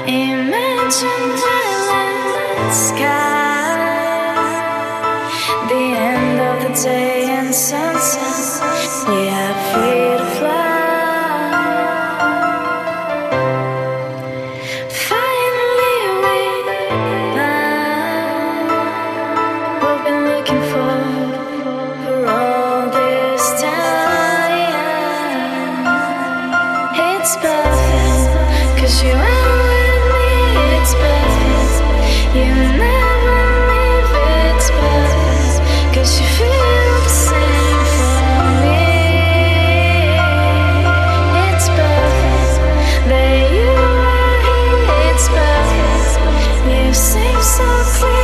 Imagine violet sky, the end of the day and sunset. We are free to fly. Finally we found what we've been looking for all this time. It's perfect, 'cause you are with me. It's perfect, you never leave. It's perfect, 'cause you feel the same for me. It's perfect that you are here. It's perfect, you seem so clear.